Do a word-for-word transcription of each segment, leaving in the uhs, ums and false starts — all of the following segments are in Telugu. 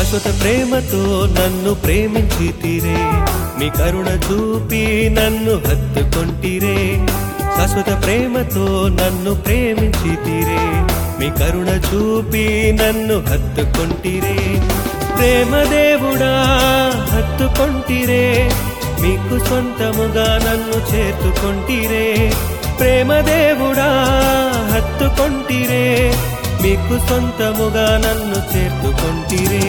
శాశ్వత ప్రేమతో నన్ను ప్రేమించితిరే, మీ కరుణ చూపి నన్ను హత్తుకొంటిరే. శాశ్వత ప్రేమతో నన్ను ప్రేమించితిరే, మీ కరుణ చూపి నన్ను హత్తుకొంటిరే. ప్రేమ దేవుడా హత్తుకొంటిరే, మీకు సొంతముగా నన్ను చేర్చుకొంటిరే. ప్రేమ దేవుడా హత్తుకొంటిరే, మీకు సొంతముగా నన్ను చేర్చుకొంటిరే.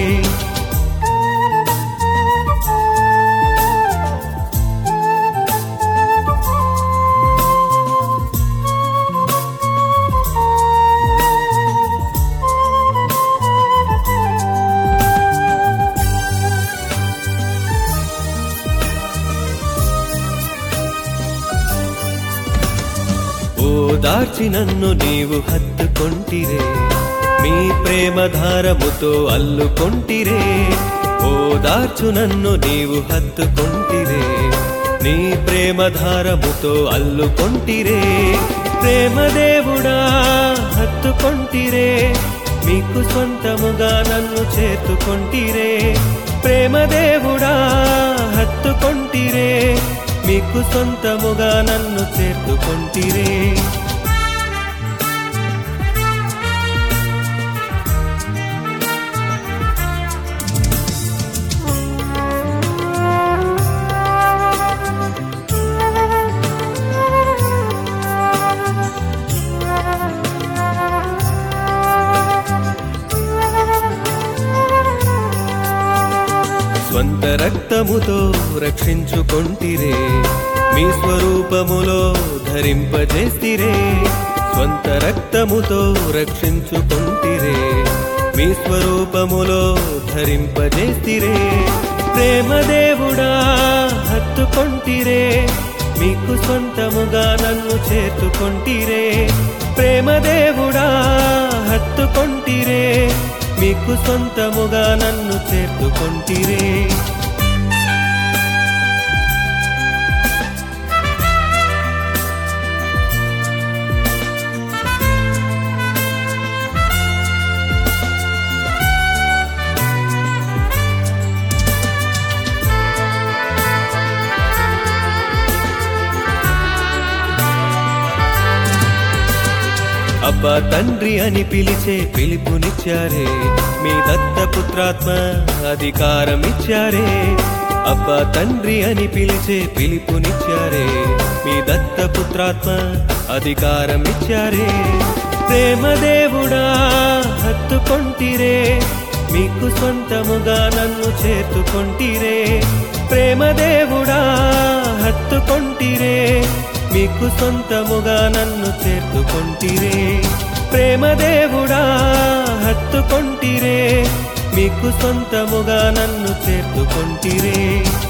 ఓదార్చి నన్ను నీవు హత్తుకొంటిరే, మీ ప్రేమ ధారముతో అల్లుకొంటిరే. ఓదార్చు నన్ను నీవు హత్తుకొంటిరే, నీ ప్రేమ ధారముతో అల్లుకొంటిరే. ప్రేమ దేవుడా హత్తుకొంటిరే, మీకు సొంతముగా నన్ను చేర్చుకొంటిరే. ప్రేమ దేవుడా హత్తుకొంటిరే, మీకు సొంతముగా నన్ను చేర్చుకొంటిరే. స్వంత రక్తముతో రక్షించుకొంటిరే, మీ స్వరూపములో ధరింపజేస్తిరే. స్వంత రక్తముతో రక్షించుకొంటిరే, మీ స్వరూపములో ధరింపజేస్తిరే. ప్రేమ దేవుడా హత్తుకొంటిరే, మీకు సొంతముగా నన్ను చేర్చుకొంటిరే. ప్రేమ దేవుడా హత్తుకొంటిరే, మీకు సొంతముగా నన్ను చేర్చుకొంటిరే. అబ్బా తండ్రి అని పిలిచే పిలుపునిచ్చారే, మీ దత్తపుత్రాత్మ అధికారం ఇచ్చారే. అబ్బా తండ్రి అని పిలిచే పిలుపునిచ్చారే, మీ దత్తపుత్రాత్మ అధికారం ఇచ్చారే. ప్రేమ దేవుడా హత్తుకొంటిరే, మీకు సొంతముగా నన్ను చేర్చుకొంటిరే. ప్రేమ దేవుడా హత్తుకొంటిరే, మీకు సొంతముగా నన్ను చేర్చుకొంటిరే. ప్రేమ దేవుడా హత్తుకొంటిరే, మీకు సొంతముగా నన్ను చేర్చుకొంటిరే.